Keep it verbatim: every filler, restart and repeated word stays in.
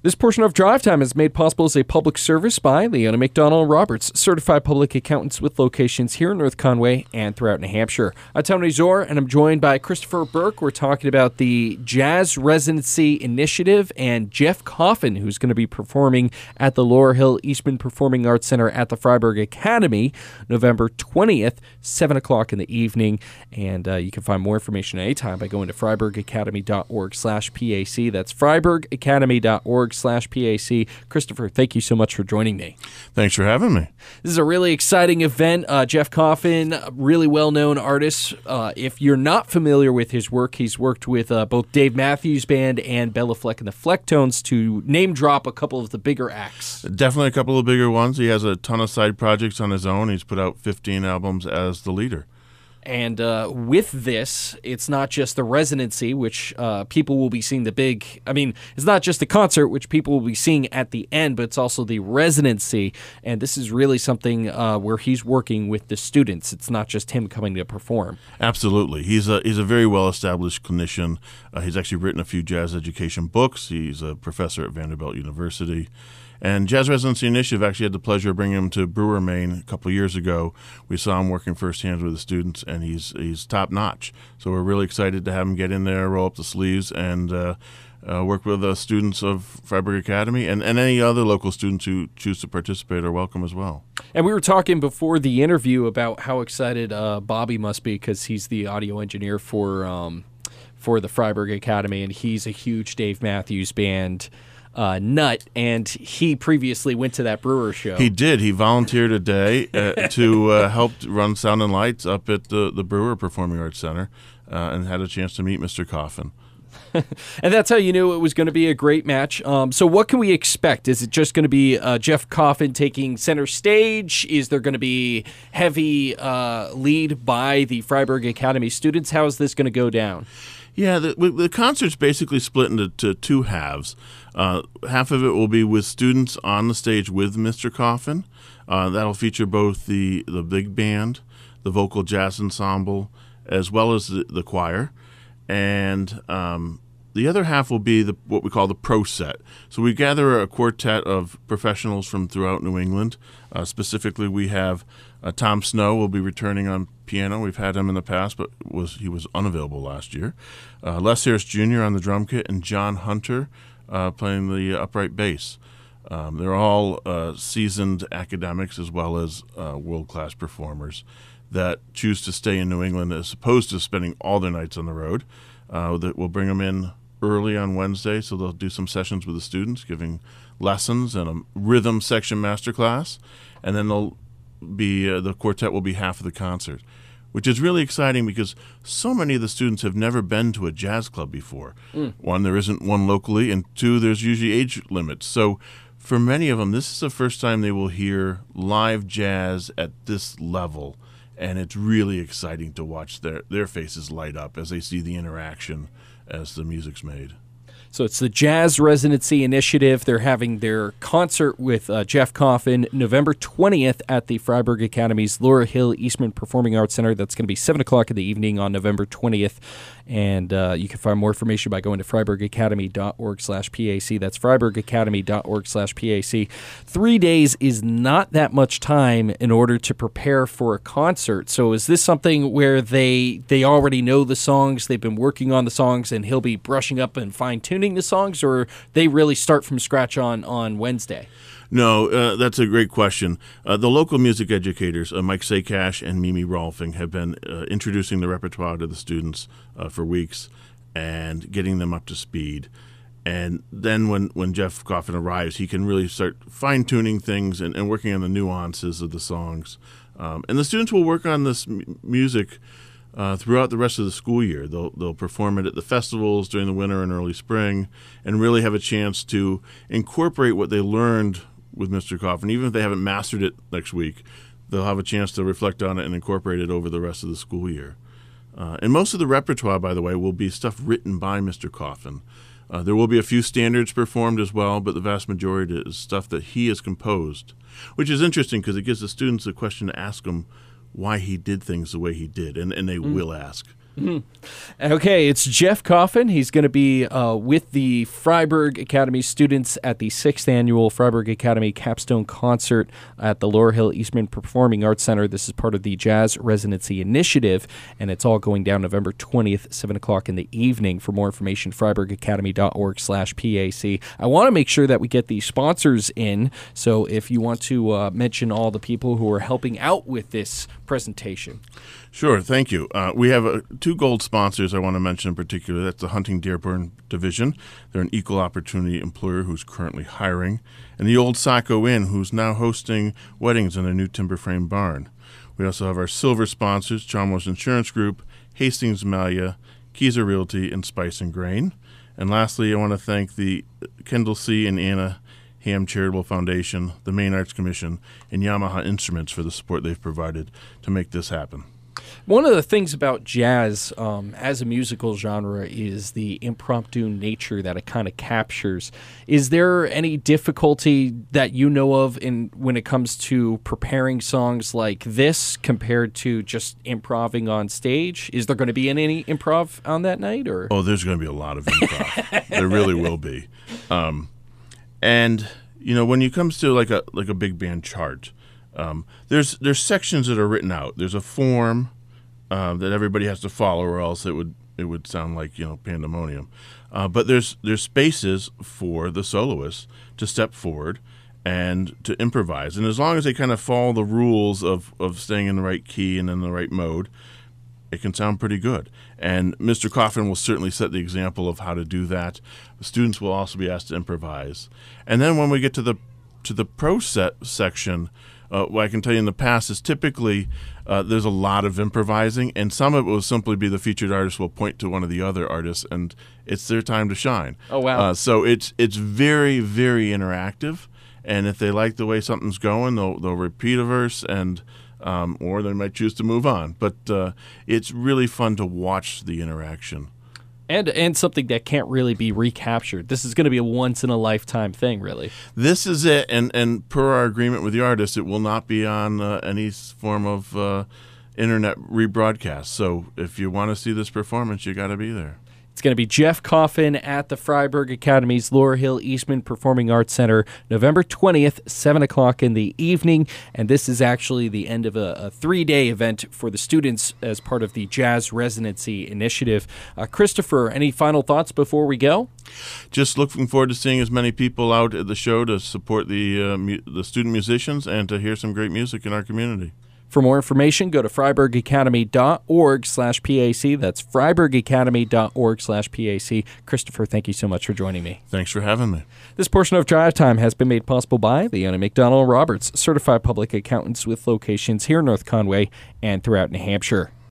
This portion of Drive Time is made possible as a public service by Leona McDonald Roberts, certified public accountants with locations here in North Conway and throughout New Hampshire. I'm Tony Zor, and I'm joined by Christopher Burke. We're talking about the Jazz Residency Initiative and Jeff Coffin, who's going to be performing at the Laurel Hill Eastman Performing Arts Center at the Fryeburg Academy November twentieth, seven o'clock in the evening. And uh, you can find more information anytime by going to fryeburg academy dot org slash P A C. That's fryeburg academy dot org slash P A C. Christopher, thank you so much for joining me. Thanks for having me. This is a really exciting event. Uh, Jeff Coffin, really well-known artist. Uh, if you're not familiar with his work, he's worked with uh, both Dave Matthews Band and Bella Fleck and the Flecktones, to name drop a couple of the bigger acts. Definitely a couple of bigger ones. He has a ton of side projects on his own. He's put out fifteen albums as the leader. And uh, with this, it's not just the residency, which uh, people will be seeing the big, I mean, it's not just the concert, which people will be seeing at the end, but it's also the residency. And this is really something uh, where he's working with the students. It's not just him coming to perform. Absolutely. He's a, he's a very well-established clinician. Uh, he's actually written a few jazz education books. He's a professor at Vanderbilt University. And Jazz Residency Initiative actually had the pleasure of bringing him to Brewer, Maine a couple of years ago. We saw him working firsthand with the students, and he's he's top-notch. So we're really excited to have him get in there, roll up the sleeves, and uh, uh, work with the students of Fryeburg Academy. And, and any other local students who choose to participate are welcome as well. And we were talking before the interview about how excited uh, Bobby must be, because he's the audio engineer for, um, for the Fryeburg Academy, and he's a huge Dave Matthews Band Uh, nut, and he previously went to that Brewer show. He did. He volunteered a day uh, to uh, help run sound and lights up at the, the Brewer Performing Arts Center, uh, and had a chance to meet Mister Coffin. And that's how you knew it was going to be a great match. Um, so what can we expect? Is it just going to be uh, Jeff Coffin taking center stage? Is there going to be heavy uh, lead by the Fryeburg Academy students? How is this going to go down? Yeah, the, the concert's basically split into to two halves. Uh, half of it will be with students on the stage with Mister Coffin. Uh, that'll feature both the, the big band, the vocal jazz ensemble, as well as the, the choir. And um, the other half will be the what we call the pro set. So we gather a quartet of professionals from throughout New England. Uh, specifically, we have uh, Tom Snow will be returning on piano. We've had him in the past, but was he was unavailable last year. Uh, Les Harris Junior on the drum kit, and John Hunter uh, playing the upright bass. Um, they're all uh, seasoned academics as well as uh, world-class performers that choose to stay in New England as opposed to spending all their nights on the road. Uh, that we'll bring them in early on Wednesday, so they'll do some sessions with the students, giving lessons and a rhythm section masterclass, and then they'll be uh, the quartet will be half of the concert, which is really exciting because so many of the students have never been to a jazz club before. Mm. One, there isn't one locally, and two, there's usually age limits. So for many of them, this is the first time they will hear live jazz at this level, and it's really exciting to watch their, their faces light up as they see the interaction as the music's made. So it's the Jazz Residency Initiative. They're having their concert with uh, Jeff Coffin November twentieth at the Fryeburg Academy's Laurel Hill Eastman Performing Arts Center. That's going to be seven o'clock in the evening on November twentieth. And uh, you can find more information by going to fryeburg academy dot org slash P A C. That's fryeburg academy dot org slash P A C. Three days is not that much time in order to prepare for a concert. So is this something where they they already know the songs, they've been working on the songs, and he'll be brushing up and fine-tuning the songs, or they really start from scratch on, on Wednesday? No, uh, that's a great question. Uh, the local music educators, uh, Mike Sakash and Mimi Rolfing, have been uh, introducing the repertoire to the students uh, for weeks and getting them up to speed. And then when, when Jeff Coffin arrives, he can really start fine-tuning things and, and working on the nuances of the songs. Um, and the students will work on this m- music uh, throughout the rest of the school year. They'll, they'll perform it at the festivals during the winter and early spring and really have a chance to incorporate what they learned with Mister Coffin. Even if they haven't mastered it next week, they'll have a chance to reflect on it and incorporate it over the rest of the school year. Uh, and most of the repertoire, by the way, will be stuff written by Mister Coffin. Uh, there will be a few standards performed as well, but the vast majority is stuff that he has composed, which is interesting because it gives the students a question to ask him why he did things the way he did, and, and they mm. will ask. Mm-hmm. Okay, it's Jeff Coffin. He's going to be uh, with the Freiburg Academy students at the sixth Annual Freiburg Academy Capstone Concert at the Laurel Hill Eastman Performing Arts Center. This is part of the Jazz Residency Initiative, and it's all going down November twentieth, seven o'clock in the evening. For more information, freiburg academy dot org slash P A C. I want to make sure that we get the sponsors in, so if you want to uh, mention all the people who are helping out with this presentation. Sure, thank you. Uh, we have uh, two gold sponsors I want to mention in particular. That's the Hunting Dearborn Division. They're an equal opportunity employer who's currently hiring. And the Old Saco Inn, who's now hosting weddings in their new timber frame barn. We also have our silver sponsors, Chalmers Insurance Group, Hastings Malia, Keyser Realty, and Spice and Grain. And lastly, I want to thank the Kendall C. and Anna Ham Charitable Foundation, the Maine Arts Commission, and Yamaha Instruments for the support they've provided to make this happen. One of the things about jazz um, as a musical genre is the impromptu nature that it kind of captures. Is there any difficulty that you know of in when it comes to preparing songs like this compared to just improvising on stage? Is there going to be any improv on that night? Or Oh, there's going to be a lot of improv. There really will be. Um, and, you know, when it comes to like a like a big band chart, Um, there's there's sections that are written out. There's a form uh, that everybody has to follow, or else it would it would sound like you know pandemonium. Uh, but there's there's spaces for the soloists to step forward and to improvise. And as long as they kind of follow the rules of of staying in the right key and in the right mode, it can sound pretty good. And Mister Coffin will certainly set the example of how to do that. The students will also be asked to improvise. And then when we get to the to the pro set section. Uh, what I can tell you in the past is typically uh, there's a lot of improvising, and some of it will simply be the featured artist will point to one of the other artists, and it's their time to shine. Oh, wow. Uh, so it's it's very, very interactive, and if they like the way something's going, they'll, they'll repeat a verse, and um, or they might choose to move on. But uh, it's really fun to watch the interaction. And and something that can't really be recaptured. This is going to be a once-in-a-lifetime thing, really. This is it, and, and per our agreement with the artist, it will not be on uh, any form of uh, internet rebroadcast. So if you want to see this performance, you got to be there. It's going to be Jeff Coffin at the Freiburg Academy's Laurel Hill Eastman Performing Arts Center, November twentieth, seven o'clock in the evening. And this is actually the end of a, a three-day event for the students as part of the Jazz Residency Initiative. Uh, Christopher, any final thoughts before we go? Just looking forward to seeing as many people out at the show to support the, uh, mu- the student musicians and to hear some great music in our community. For more information, go to freiburg academy dot org slash P A C. That's freiburg academy dot org slash P A C. Christopher, thank you so much for joining me. Thanks for having me. This portion of Drive Time has been made possible by Leona McDonald Roberts, certified public accountants with locations here in North Conway and throughout New Hampshire.